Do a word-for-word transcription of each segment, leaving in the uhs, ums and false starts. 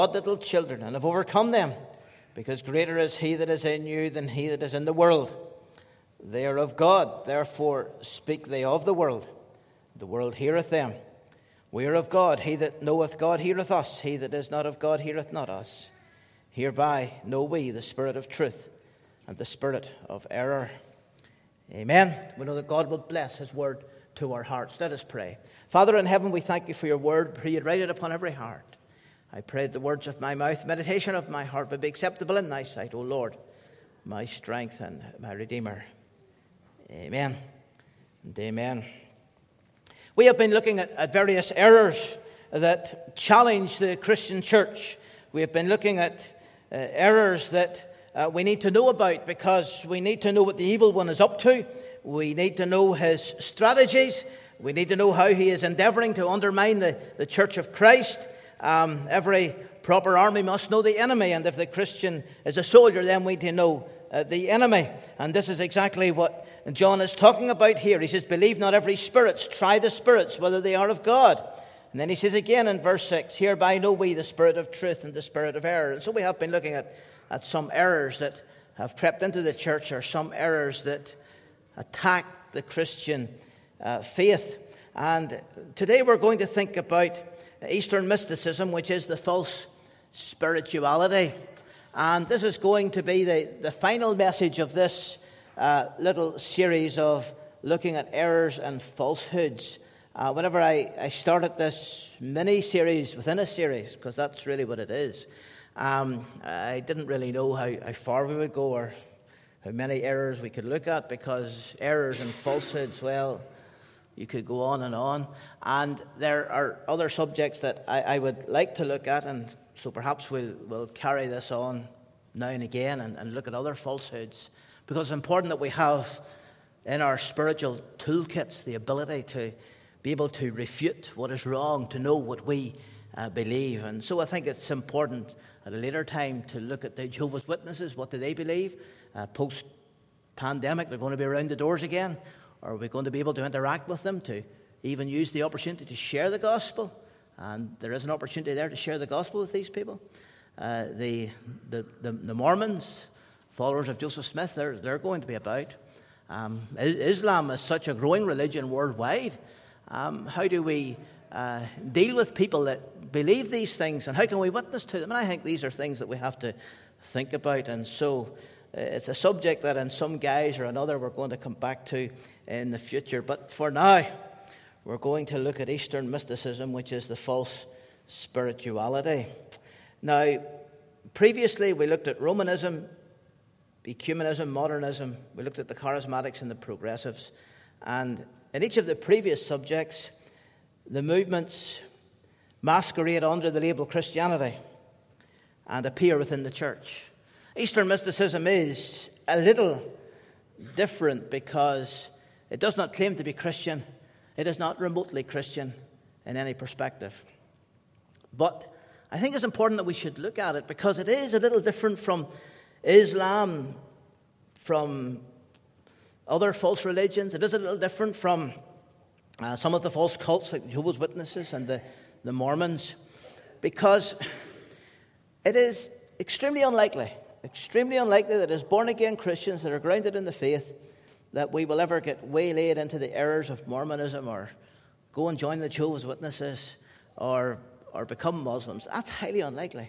not little children, and have overcome them, because greater is he that is in you than he that is in the world. They are of God, therefore speak they of the world. The world heareth them. We are of God. He that knoweth God heareth us. He that is not of God heareth not us. Hereby know we the spirit of truth and the spirit of error. Amen. We know that God will bless his word to our hearts. Let us pray. Father in heaven, we thank you for your word. Pray you'd write it upon every heart. I pray that the words of my mouth, meditation of my heart, will be acceptable in thy sight, O Lord, my strength and my Redeemer. Amen and amen. We have been looking at, at various errors that challenge the Christian church. We have been looking at uh, errors that uh, we need to know about, because we need to know what the evil one is up to. We need to know his strategies. We need to know how he is endeavoring to undermine the, the church of Christ. Um, every proper army must know the enemy, and if the Christian is a soldier, then we need to know uh, the enemy. And this is exactly what John is talking about here. He says, believe not every spirit, try the spirits, whether they are of God. And then he says again in verse six, hereby know we the spirit of truth and the spirit of error. And so we have been looking at, at some errors that have crept into the church, or some errors that attack the Christian uh, faith. And today we're going to think about Eastern mysticism, which is the false spirituality. And this is going to be the, the final message of this uh, little series of looking at errors and falsehoods. Uh, whenever I, I started this mini-series within a series, because that's really what it is, um, I didn't really know how, how far we would go or how many errors we could look at, because errors and falsehoods, well, you could go on and on. And there are other subjects that I, I would like to look at, and so perhaps we'll, we'll carry this on now and again and, and look at other falsehoods, because it's important that we have in our spiritual toolkits the ability to be able to refute what is wrong, to know what we uh, believe. And so I think it's important at a later time to look at the Jehovah's Witnesses. What do they believe? Uh, post-pandemic, they're going to be around the doors again. Are we going to be able to interact with them, to even use the opportunity to share the gospel? And there is an opportunity there to share the gospel with these people. Uh, the, the, the, the Mormons, followers of Joseph Smith, they're, they're going to be about. Um, Islam is such a growing religion worldwide. Um, how do we uh, deal with people that believe these things, and how can we witness to them? And I think these are things that we have to think about. And so uh, it's a subject that in some guise or another we're going to come back to in the future. But for now, we're going to look at Eastern mysticism, which is the false spirituality. Now, previously we looked at Romanism, ecumenism, modernism. We looked at the charismatics and the progressives. And in each of the previous subjects, the movements masquerade under the label Christianity and appear within the church. Eastern mysticism is a little different because it does not claim to be Christian. It is not remotely Christian in any perspective. But I think it's important that we should look at it, because it is a little different from Islam, from other false religions. It is a little different from uh, some of the false cults like Jehovah's Witnesses and the, the Mormons, because it is extremely unlikely, extremely unlikely that as born-again Christians that are grounded in the faith, that we will ever get waylaid into the errors of Mormonism or go and join the Jehovah's Witnesses or, or become Muslims. That's highly unlikely.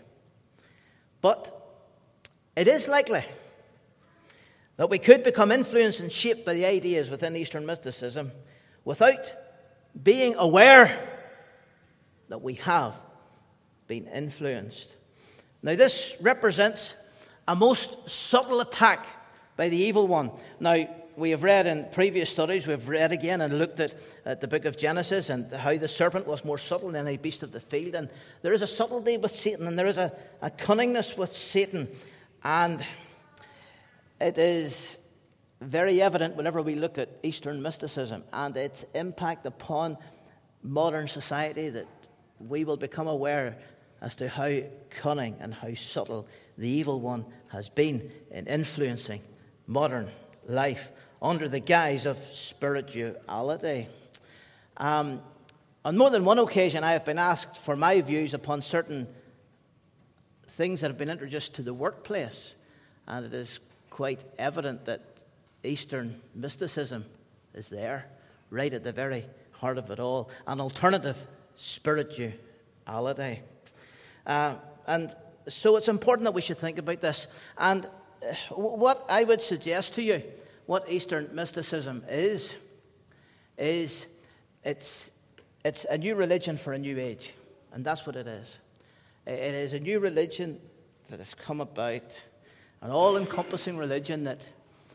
But it is likely that we could become influenced and shaped by the ideas within Eastern mysticism without being aware that we have been influenced. Now, this represents a most subtle attack by the evil one. Now, we have read in previous studies, we've read again and looked at, at the book of Genesis and how the serpent was more subtle than any beast of the field. And there is a subtlety with Satan, and there is a, a cunningness with Satan. And it is very evident whenever we look at Eastern mysticism and its impact upon modern society that we will become aware as to how cunning and how subtle the evil one has been in influencing modern life under the guise of spirituality. Um, on more than one occasion, I have been asked for my views upon certain things that have been introduced to the workplace, and it is quite evident that Eastern mysticism is there, right at the very heart of it all, an alternative spirituality. Uh, and so it's important that we should think about this. And what I would suggest to you, what Eastern mysticism is, is it's, it's a new religion for a new age. And that's what it is. It is a new religion that has come about, an all-encompassing religion that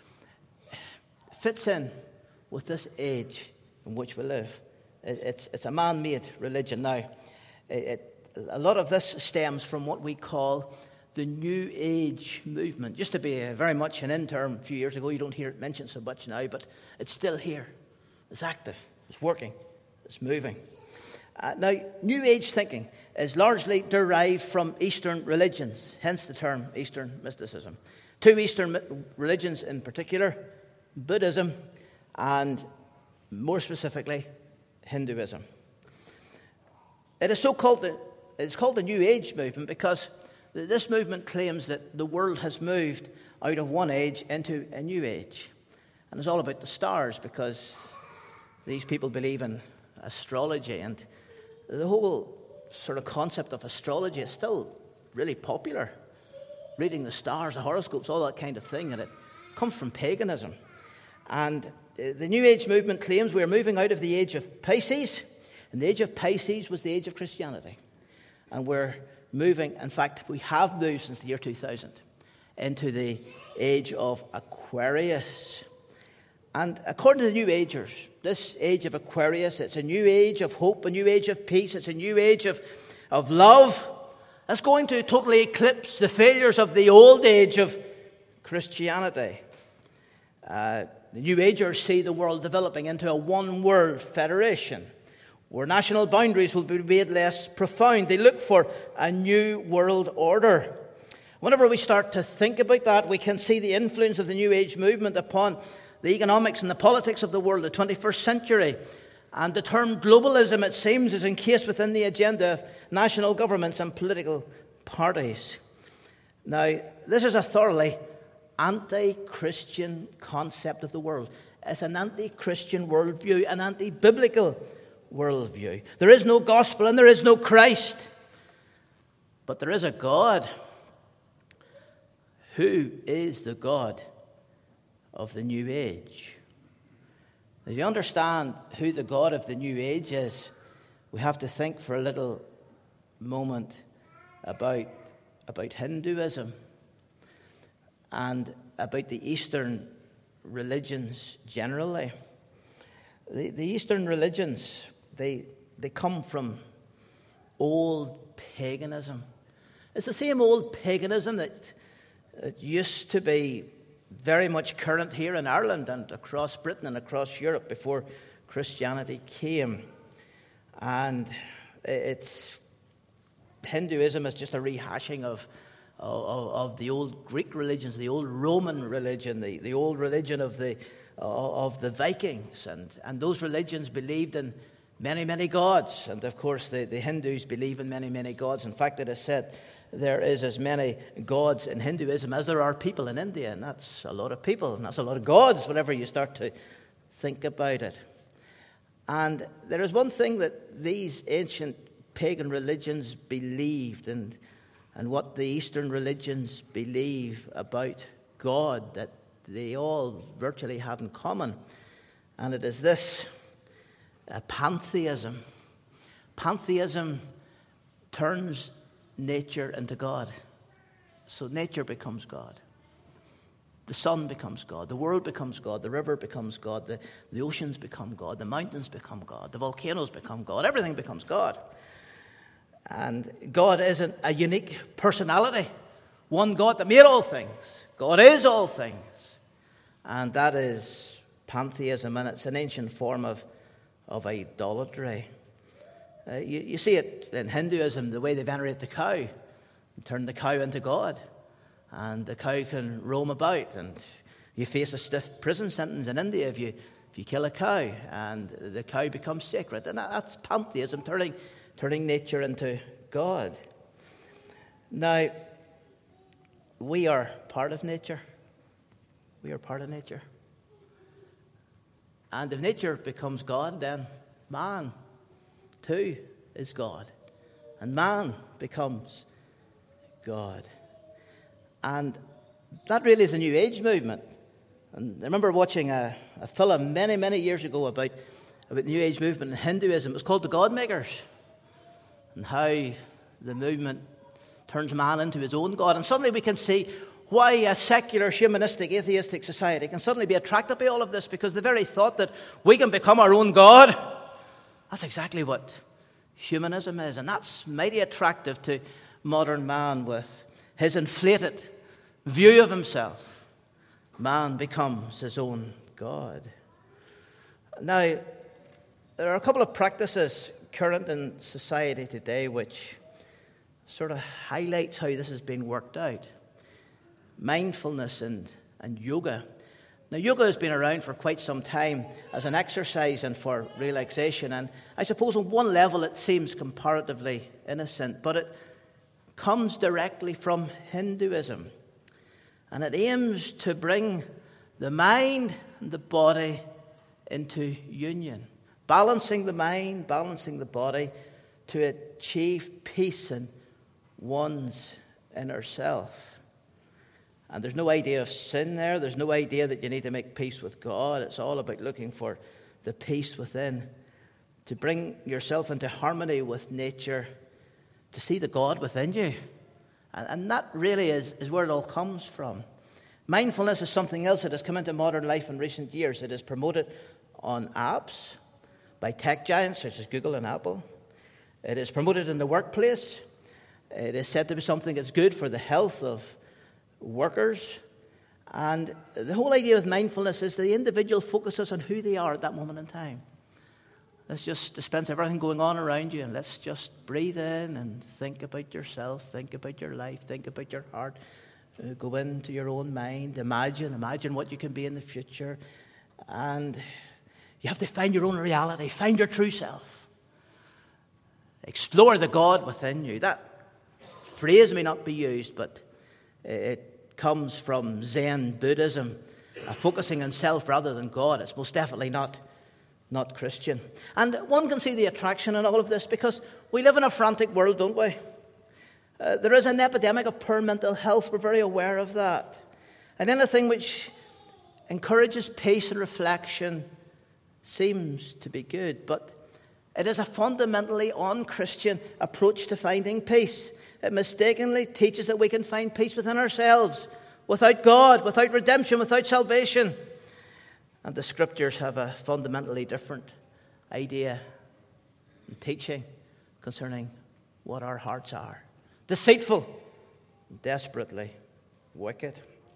fits in with this age in which we live. It, it's, it's a man-made religion now. It, it, a lot of this stems from what we call the New Age movement. Used to be a, very much an in term a few years ago. You don't hear it mentioned so much now, but it's still here. It's active. It's working. It's moving. Uh, now, New Age thinking is largely derived from Eastern religions, hence the term Eastern mysticism. Two Eastern religions in particular, Buddhism and, more specifically, Hinduism. It is so called the, it's called the New Age movement because this movement claims that the world has moved out of one age into a new age. And it's all about the stars because these people believe in astrology, and the whole sort of concept of astrology is still really popular. Reading the stars, the horoscopes, all that kind of thing, and it comes from paganism. And the New Age movement claims we are moving out of the age of Pisces, and the age of Pisces was the age of Christianity. And we're moving, in fact, we have moved since the year two thousand into the age of Aquarius. And according to the New Agers, this age of Aquarius, it's a new age of hope, a new age of peace, it's a new age of, of love. It's going to totally eclipse the failures of the old age of Christianity. Uh, the New Agers see the world developing into a one-world federation where national boundaries will be made less profound. They look for a new world order. Whenever we start to think about that, we can see the influence of the New Age movement upon the economics and the politics of the world, the twenty-first century. And the term globalism, it seems, is encased within the agenda of national governments and political parties. Now, this is a thoroughly anti-Christian concept of the world. It's an anti-Christian worldview, an anti-biblical worldview. There is no gospel and there is no Christ. But there is a God. Who is the God of the New Age? If you understand who the God of the New Age is, we have to think for a little moment about, about Hinduism and about the Eastern religions generally. The, the Eastern religions, they, they come from old paganism. It's the same old paganism that it used to be very much current here in Ireland and across Britain and across Europe before Christianity came. And it's Hinduism is just a rehashing of, of, of the old Greek religions, the old Roman religion, the, the old religion of the of the Vikings. And, and those religions believed in many, many gods. And of course, the, the Hindus believe in many, many gods. In fact, it is said there is as many gods in Hinduism as there are people in India. And that's a lot of people. And that's a lot of gods whenever you start to think about it. And there is one thing that these ancient pagan religions believed, and, and what the Eastern religions believe about God, that they all virtually had in common. And it is this, uh, pantheism. Pantheism turns nature into God. So nature becomes God. The sun becomes God. The world becomes God. The river becomes God. The, the oceans become God. The mountains become God. The volcanoes become God. Everything becomes God. And God isn't a unique personality. One God that made all things. God is all things. And that is pantheism, and it's an ancient form of, of idolatry. Uh, you, you see it in Hinduism, the way they venerate the cow, and turn the cow into God. And the cow can roam about, and you face a stiff prison sentence in India if you if you kill a cow, and the cow becomes sacred. And that, that's pantheism, turning turning nature into God. Now, we are part of nature. We are part of nature. And if nature becomes God, then man, too, is God. And man becomes God. And that really is a New Age movement. And I remember watching a, a film many, many years ago about, about the New Age movement in Hinduism. It was called The God Makers. And how the movement turns man into his own God. And suddenly we can see why a secular, humanistic, atheistic society can suddenly be attracted by all of this, because the very thought that we can become our own God, that's exactly what humanism is. And that's mighty attractive to modern man with his inflated view of himself. Man becomes his own God. Now, there are a couple of practices current in society today which sort of highlights how this is being worked out. Mindfulness and, and yoga. Now, yoga has been around for quite some time as an exercise and for relaxation. And I suppose on one level it seems comparatively innocent, but it comes directly from Hinduism. And it aims to bring the mind and the body into union. Balancing the mind, balancing the body to achieve peace in one's inner self. And there's no idea of sin there. There's no idea that you need to make peace with God. It's all about looking for the peace within, to bring yourself into harmony with nature, to see the God within you. And, and that really is, is where it all comes from. Mindfulness is something else that has come into modern life in recent years. It is promoted on apps by tech giants such as Google and Apple. It is promoted in the workplace. It is said to be something that's good for the health of workers. And the whole idea with mindfulness is the individual focuses on who they are at that moment in time. Let's just dispense everything going on around you and let's just breathe in and think about yourself, think about your life, think about your heart. Uh, go into your own mind, imagine, imagine what you can be in the future. And you have to find your own reality, find your true self. Explore the God within you. That phrase may not be used, but it comes from Zen Buddhism, uh, focusing on self rather than God. It's most definitely not, not Christian. And one can see the attraction in all of this because we live in a frantic world, don't we? Uh, there is an epidemic of poor mental health. We're very aware of that. And anything which encourages peace and reflection seems to be good, but it is a fundamentally un-Christian approach to finding peace. It mistakenly teaches that we can find peace within ourselves, without God, without redemption, without salvation. And the Scriptures have a fundamentally different idea and teaching concerning what our hearts are. Deceitful, desperately wicked.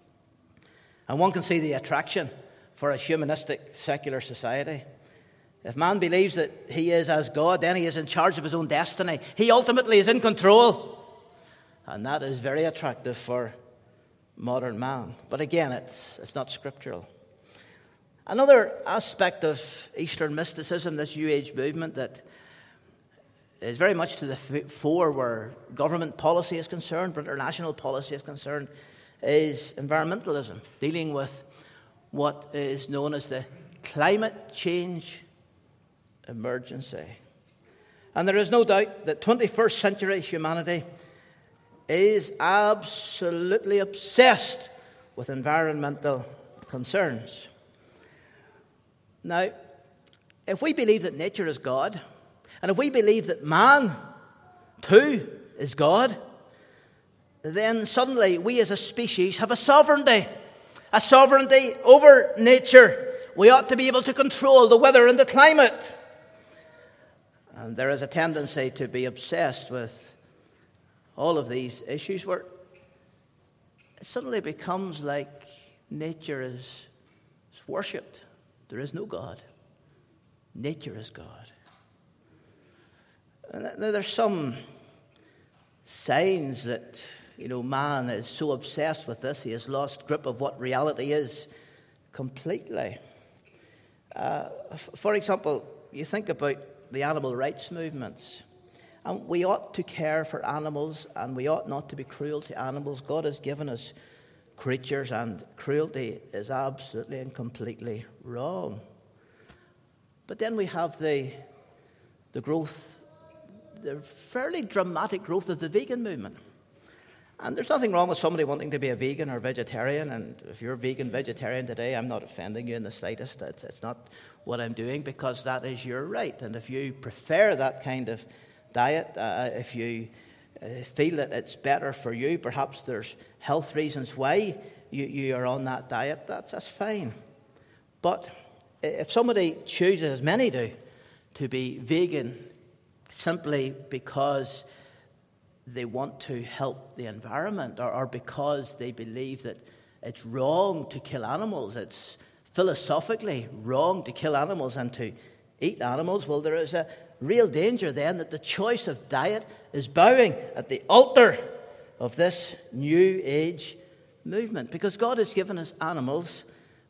And one can see the attraction for a humanistic, secular society. If man believes that he is as God, then he is in charge of his own destiny. He ultimately is in control. And that is very attractive for modern man. But again, it's, it's not scriptural. Another aspect of Eastern mysticism, this New Age movement that is very much to the fore where government policy is concerned, but international policy is concerned, is environmentalism, dealing with what is known as the climate change emergency. And there is no doubt that twenty-first century humanity is absolutely obsessed with environmental concerns. Now, if we believe that nature is God, and if we believe that man, too, is God, then suddenly we as a species have a sovereignty, a sovereignty over nature. We ought to be able to control the weather and the climate. And there is a tendency to be obsessed with all of these issues where it suddenly becomes like nature is, is worshipped. There is no God. Nature is God. And there's some signs that, you know, man is so obsessed with this, he has lost grip of what reality is completely. Uh, for example, you think about the animal rights movements. And we ought to care for animals, and we ought not to be cruel to animals. God has given us creatures, and cruelty is absolutely and completely wrong. But then we have the, the growth, the fairly dramatic growth of the vegan movement. And there's nothing wrong with somebody wanting to be a vegan or vegetarian. And if you're vegan, vegetarian today, I'm not offending you in the slightest. It's, it's not what I'm doing, because that is your right. And if you prefer that kind of diet, uh, if you uh, feel that it's better for you, perhaps there's health reasons why you, you are on that diet, that's, that's fine. But if somebody chooses, as many do, to be vegan simply because they want to help the environment, or, or because they believe that it's wrong to kill animals, it's philosophically wrong to kill animals and to eat animals, well, there is a real danger then that the choice of diet is bowing at the altar of this new age movement. Because God has given us animals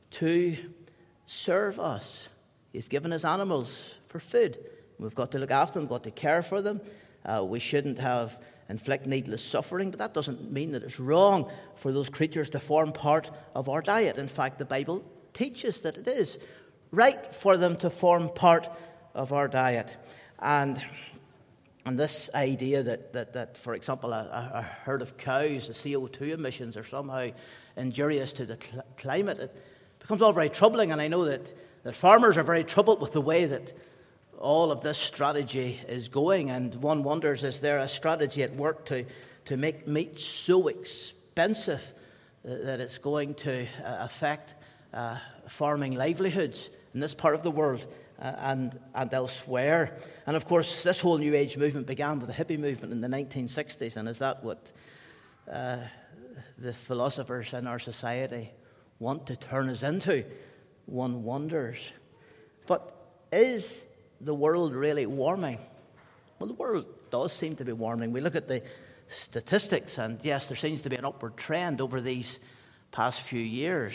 to serve us. He's given us animals for food. We've got to look after them, got to care for them. Uh, we shouldn't have inflict needless suffering, but that doesn't mean that it's wrong for those creatures to form part of our diet. In fact, the Bible teaches that it is right for them to form part of our diet. And and this idea that, that, that for example, a, a herd of cows, the C O two emissions are somehow injurious to the cl- climate, it becomes all very troubling. And I know that, that farmers are very troubled with the way that all of this strategy is going, and one wonders, is there a strategy at work to, to make meat so expensive that it's going to uh, affect uh, farming livelihoods in this part of the world uh, and, and elsewhere? And of course, this whole New Age movement began with the hippie movement in the nineteen sixties, and is that what uh, the philosophers in our society want to turn us into? One wonders. But is the world really warming? Well, the world does seem to be warming. We look at the statistics, and yes, there seems to be an upward trend over these past few years.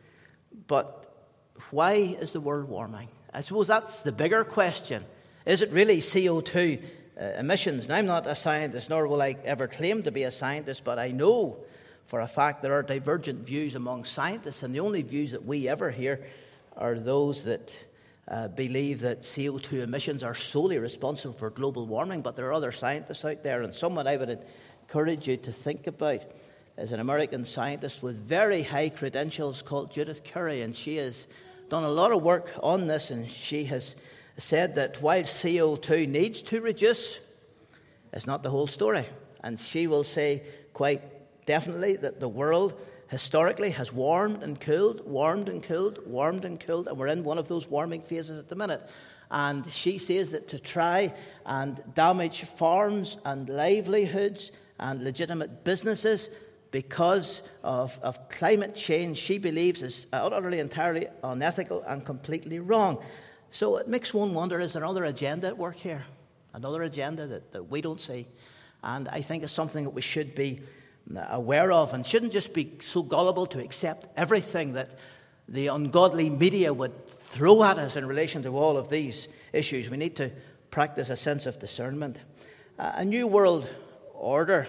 But why is the world warming? I suppose that's the bigger question. Is it really C O two uh, emissions? Now, I'm not a scientist, nor will I ever claim to be a scientist, but I know for a fact there are divergent views among scientists, and the only views that we ever hear are those that Uh, believe that C O two emissions are solely responsible for global warming. But there are other scientists out there, and someone I would encourage you to think about is an American scientist with very high credentials called Judith Curry, and she has done a lot of work on this, and she has said that while C O two needs to reduce, it's not the whole story. And she will say quite definitely that the world historically has warmed and cooled, warmed and cooled, warmed and cooled, and we're in one of those warming phases at the minute. And she says that to try and damage farms and livelihoods and legitimate businesses because of, of climate change, she believes is utterly, entirely unethical and completely wrong. So it makes one wonder, is there another agenda at work here? Another agenda that, that we don't see? And I think it's something that we should be aware of, and shouldn't just be so gullible to accept everything that the ungodly media would throw at us in relation to all of these issues. We need to practice a sense of discernment. Uh, a new world order.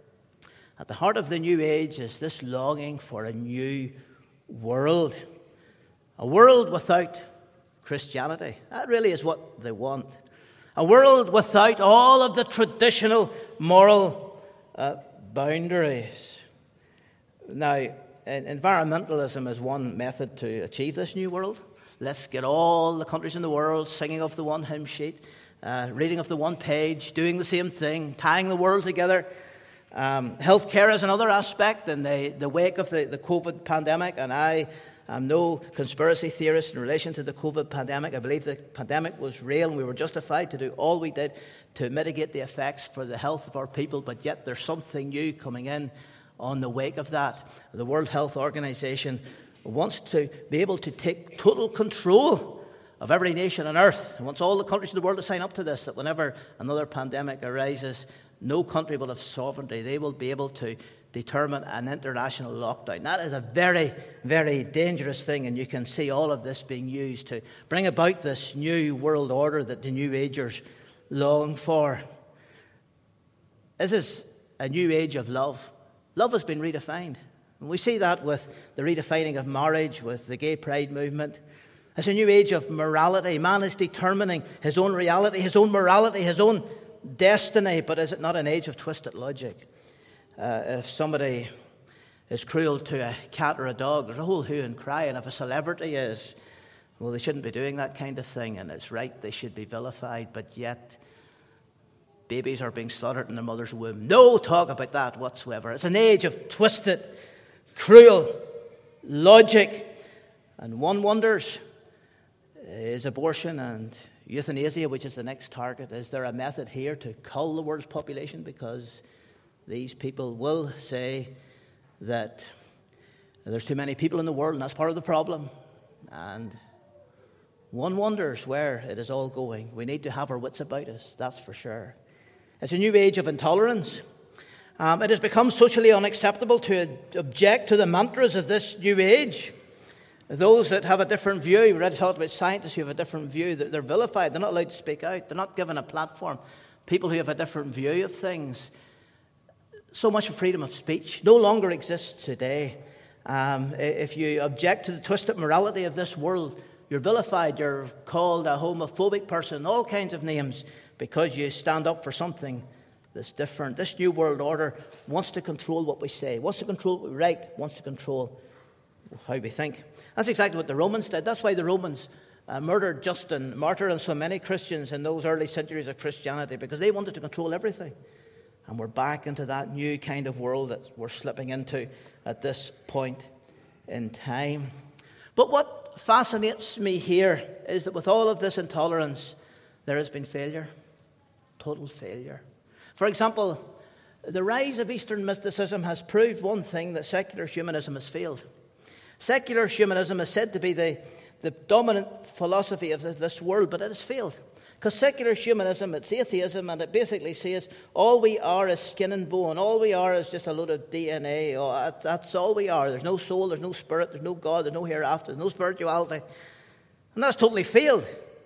At the heart of the new age is this longing for a new world. A world without Christianity. That really is what they want. A world without all of the traditional moral uh, boundaries. Now, environmentalism is one method to achieve this new world. Let's get all the countries in the world singing off the one hymn sheet, uh, reading off the one page, doing the same thing, tying the world together. Um, healthcare is another aspect in the, the wake of the, the COVID pandemic, and I am no conspiracy theorist in relation to the COVID pandemic. I believe the pandemic was real, and we were justified to do all we did to mitigate the effects for the health of our people, but yet there's something new coming in on the wake of that. The World Health Organization wants to be able to take total control of every nation on earth. It wants all the countries in the world to sign up to this, that whenever another pandemic arises, no country will have sovereignty. They will be able to determine an international lockdown. That is a very, very dangerous thing, and you can see all of this being used to bring about this new world order that the New Agers long for. This is a new age of love. Love has been redefined. And we see that with the redefining of marriage, with the gay pride movement. It's a new age of morality. Man is determining his own reality, his own morality, his own destiny. But is it not an age of twisted logic? Uh, if somebody is cruel to a cat or a dog, there's a whole hue and cry. And if a celebrity is, well, they shouldn't be doing that kind of thing. And it's right, they should be vilified. But yet, babies are being slaughtered in their mother's womb. No talk about that whatsoever. It's an age of twisted, cruel logic. And one wonders, is abortion and euthanasia, which is the next target, is there a method here to cull the world's population? Because these people will say that there's too many people in the world, and that's part of the problem. And one wonders where it is all going. We need to have our wits about us, that's for sure. It's a new age of intolerance. Um, it has become socially unacceptable to object to the mantras of this new age. Those that have a different view, we already talked about scientists who have a different view, they're vilified, they're not allowed to speak out, they're not given a platform. People who have a different view of things. So much of freedom of speech no longer exists today. Um, if you object to the twisted morality of this world, you're vilified, you're called a homophobic person, all kinds of names, because you stand up for something that's different. This new world order wants to control what we say, wants to control what we write, wants to control how we think. That's exactly what the Romans did. That's why the Romans uh, murdered Justin Martyr and so many Christians in those early centuries of Christianity, because they wanted to control everything. And we're back into that new kind of world that we're slipping into at this point in time. But what fascinates me here is that with all of this intolerance, there has been failure, total failure. For example, the rise of Eastern mysticism has proved one thing, that secular humanism has failed. Secular humanism is said to be the, the dominant philosophy of this world, but it has failed. Because secular humanism, it's atheism, and it basically says all we are is skin and bone. All we are is just a load of D N A. Oh, that's all we are. There's no soul, there's no spirit, there's no God, there's no hereafter, there's no spirituality. And that's totally failed.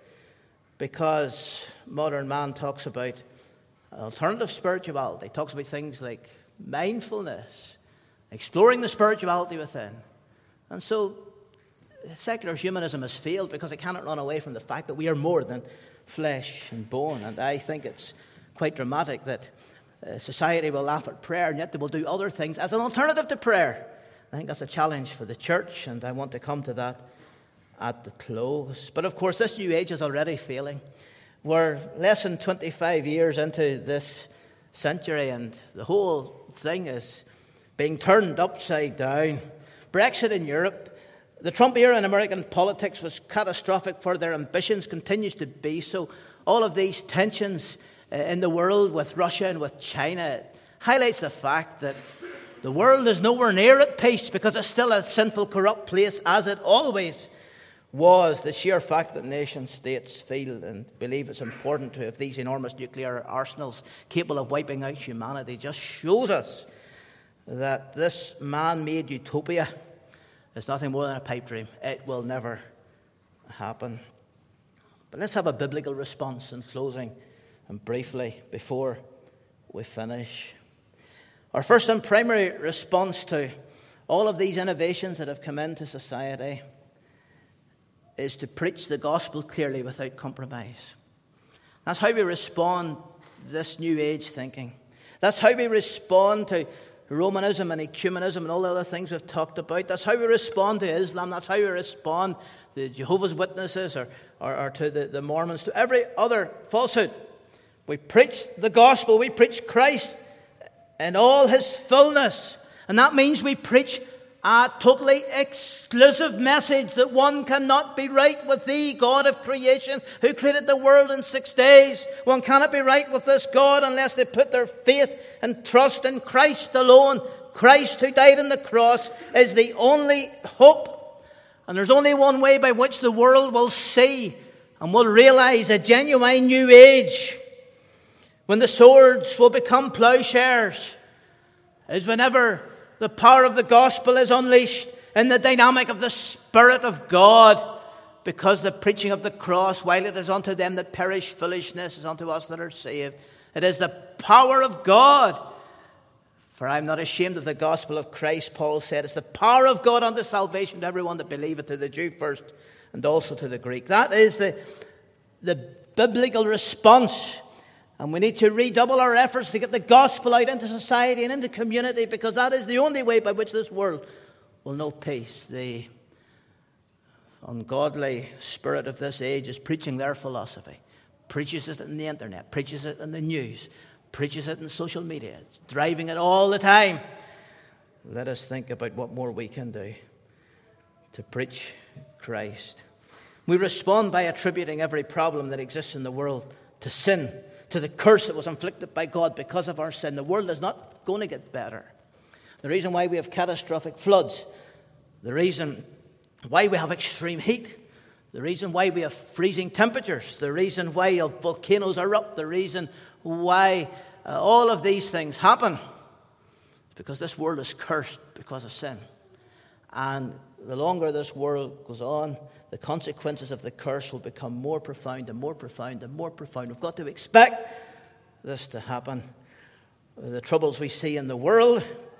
Because modern man talks about alternative spirituality. He talks about things like mindfulness, exploring the spirituality within. And so secular humanism has failed because it cannot run away from the fact that we are more than flesh and bone. And I think it's quite dramatic that uh, society will laugh at prayer, and yet they will do other things as an alternative to prayer. I think that's a challenge for the church, and I want to come to that at the close. But of course, this new age is already failing. We're less than twenty-five years into this century, and the whole thing is being turned upside down. Brexit in Europe, the Trump era in American politics was catastrophic for their ambitions, continues to be so. All of these tensions uh, in the world with Russia and with China highlights the fact that the world is nowhere near at peace, because it's still a sinful, corrupt place, as it always was. The sheer fact that nation states feel and believe it's important to have these enormous nuclear arsenals capable of wiping out humanity just shows us that this man-made utopia is nothing more than a pipe dream. It will never happen. But let's have a biblical response in closing and briefly before we finish. Our first and primary response to all of these innovations that have come into society is to preach the gospel clearly without compromise. That's how we respond to this new age thinking. That's how we respond to Romanism and ecumenism and all the other things we've talked about. That's how we respond to Islam. That's how we respond to Jehovah's Witnesses or, or, or to the, the Mormons, to every other falsehood. We preach the gospel. We preach Christ in all his fullness. And that means we preach a totally exclusive message that one cannot be right with thee, God of creation, who created the world in six days. One cannot be right with this God unless they put their faith and trust in Christ alone. Christ, who died on the cross, is the only hope. And there's only one way by which the world will see and will realize a genuine new age, when the swords will become plowshares, is whenever the power of the gospel is unleashed in the dynamic of the Spirit of God. Because the preaching of the cross, while it is unto them that perish foolishness, is unto us that are saved. It is the power of God. For I am not ashamed of the gospel of Christ, Paul said. It's the power of God unto salvation to everyone that believeth, to the Jew first, and also to the Greek. That is the, the biblical response. And we need to redouble our efforts to get the gospel out into society and into community, because that is the only way by which this world will know peace. The ungodly spirit of this age is preaching their philosophy, preaches it in the internet, preaches it in the news, preaches it in social media. It's driving it all the time. Let us think about what more we can do to preach Christ. We respond by attributing every problem that exists in the world to sin, to the curse that was inflicted by God because of our sin. The world is not going to get better. The reason why we have catastrophic floods, the reason why we have extreme heat, the reason why we have freezing temperatures, the reason why volcanoes erupt, the reason why uh, all of these things happen is because this world is cursed because of sin. And the longer this world goes on, the consequences of the curse will become more profound and more profound and more profound. We've got to expect this to happen. The troubles we see in the world,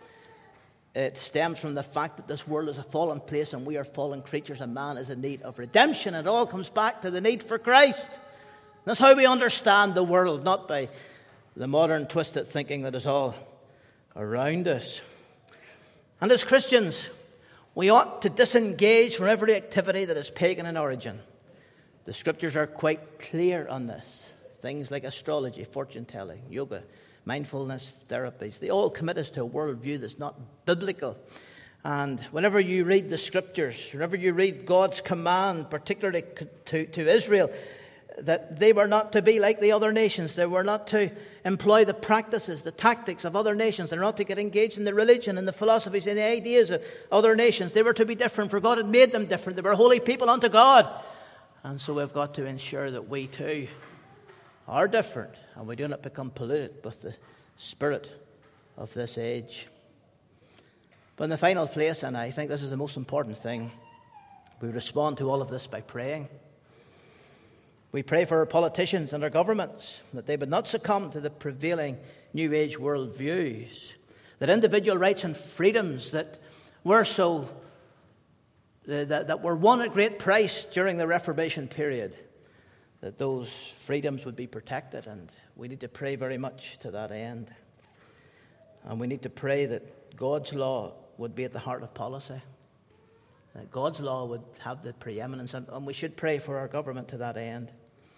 it stems from the fact that this world is a fallen place and we are fallen creatures, and man is in need of redemption. It all comes back to the need for Christ. That's how we understand the world, not by the modern twisted thinking that is all around us. And as Christians, we ought to disengage from every activity that is pagan in origin. The scriptures are quite clear on this. Things like astrology, fortune-telling, yoga, mindfulness therapies, they all commit us to a worldview that's not biblical. And whenever you read the scriptures, whenever you read God's command, particularly to, to Israel, that they were not to be like the other nations. They were not to employ the practices, the tactics of other nations. They were not to get engaged in the religion and the philosophies and the ideas of other nations. They were to be different, for God had made them different. They were holy people unto God. And so we've got to ensure that we too are different, and we do not become polluted with the spirit of this age. But in the final place, and I think this is the most important thing, we respond to all of this by praying. We pray for our politicians and our governments, that they would not succumb to the prevailing New Age worldviews, that individual rights and freedoms that were so that, that were won at great price during the Reformation period, that those freedoms would be protected. And we need to pray very much to that end. And we need to pray that God's law would be at the heart of policy, that God's law would have the preeminence, and, and we should pray for our government to that end.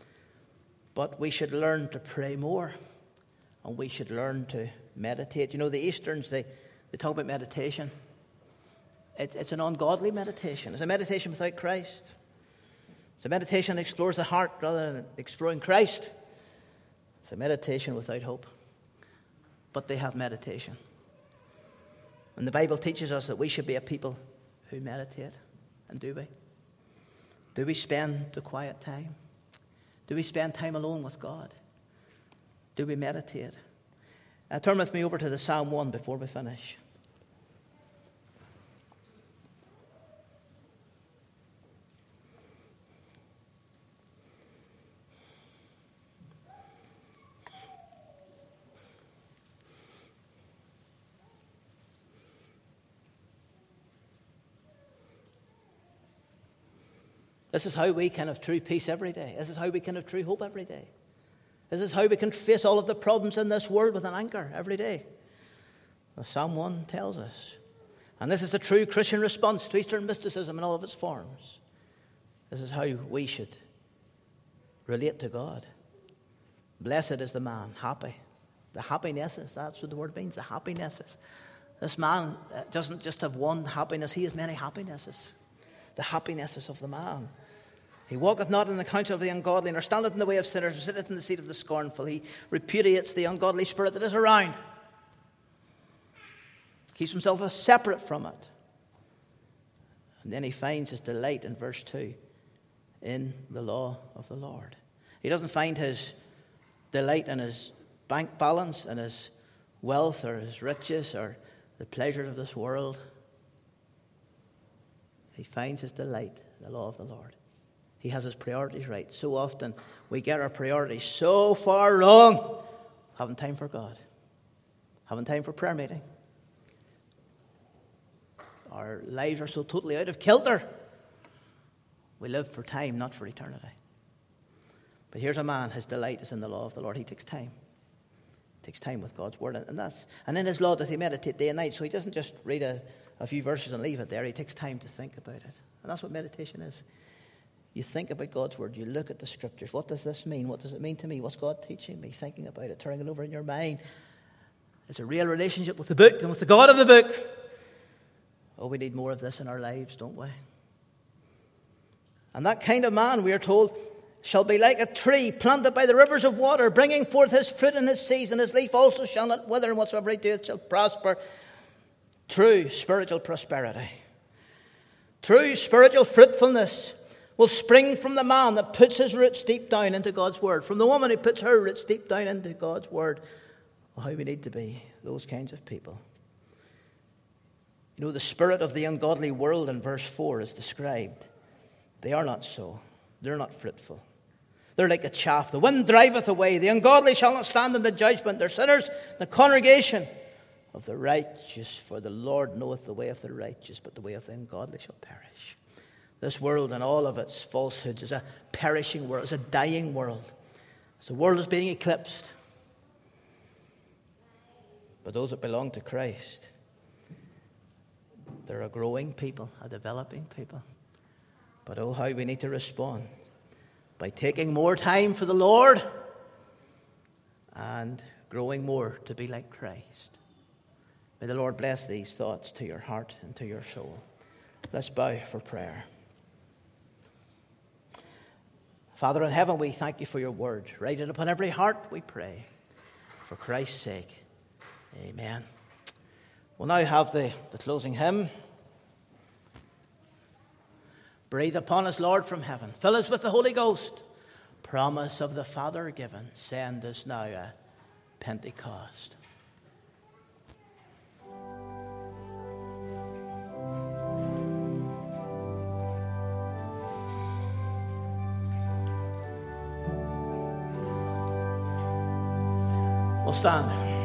But we should learn to pray more, and we should learn to meditate. You know, the Easterns, they, they talk about meditation. It, it's an ungodly meditation. It's a meditation without Christ. It's a meditation that explores the heart rather than exploring Christ. It's a meditation without hope. But they have meditation. And the Bible teaches us that we should be a people who meditate. And do we? Do we spend the quiet time? Do we spend time alone with God? Do we meditate? Uh, turn with me over to the Psalm one before we finish. This is how we can have true peace every day. This is how we can have true hope every day. This is how we can face all of the problems in this world with an anchor every day. Well, Psalm one tells us. And this is the true Christian response to Eastern mysticism in all of its forms. This is how we should relate to God. Blessed is the man, happy. The happinesses, that's what the word means, the happinesses. This man doesn't just have one happiness, he has many happinesses. The happinesses of the man. He walketh not in the counsel of the ungodly, nor standeth in the way of sinners, nor sitteth in the seat of the scornful. He repudiates the ungodly spirit that is around. Keeps himself separate from it. And then he finds his delight in verse two in the law of the Lord. He doesn't find his delight in his bank balance and his wealth or his riches or the pleasures of this world. He finds his delight in the law of the Lord. He has his priorities right. So often we get our priorities so far wrong Having time for God. Having time for prayer meeting. Our lives are so totally out of kilter. We live for time, not for eternity. But here's a man, his delight is in the law of the Lord. He takes time. He takes time with God's word. And that's and in his law doth he meditate day and night. So he doesn't just read a, a few verses and leave it there. He takes time to think about it. And that's what meditation is. You think about God's word. You look at the scriptures. What does this mean? What does it mean to me? What's God teaching me? Thinking about it, turning it over in your mind. It's a real relationship with the book and with the God of the book. Oh, we need more of this in our lives, don't we? And that kind of man, we are told, shall be like a tree planted by the rivers of water, bringing forth his fruit in his season. His leaf also shall not wither, and whatsoever he doeth shall prosper. True spiritual prosperity, true spiritual fruitfulness will spring from the man that puts his roots deep down into God's word, from the woman who puts her roots deep down into God's word. Oh, how we need to be those kinds of people. You know, the spirit of the ungodly world in verse four is described. They are not so. They're not fruitful. They're like a chaff. The wind driveth away. The ungodly shall not stand in the judgment. They're sinners in the congregation of the righteous. For the Lord knoweth the way of the righteous, but the way of the ungodly shall perish. This world and all of its falsehoods is a perishing world. It's a dying world. As the world is being eclipsed. But those that belong to Christ, they're a growing people, a developing people. But oh, how we need to respond by taking more time for the Lord and growing more to be like Christ. May the Lord bless these thoughts to your heart and to your soul. Let's bow for prayer. Father in heaven, we thank you for your word. Write it upon every heart, we pray. For Christ's sake. Amen. We'll now have the, the closing hymn. Breathe upon us, Lord, from heaven. Fill us with the Holy Ghost. Promise of the Father given. Send us now a Pentecost. We'll stand.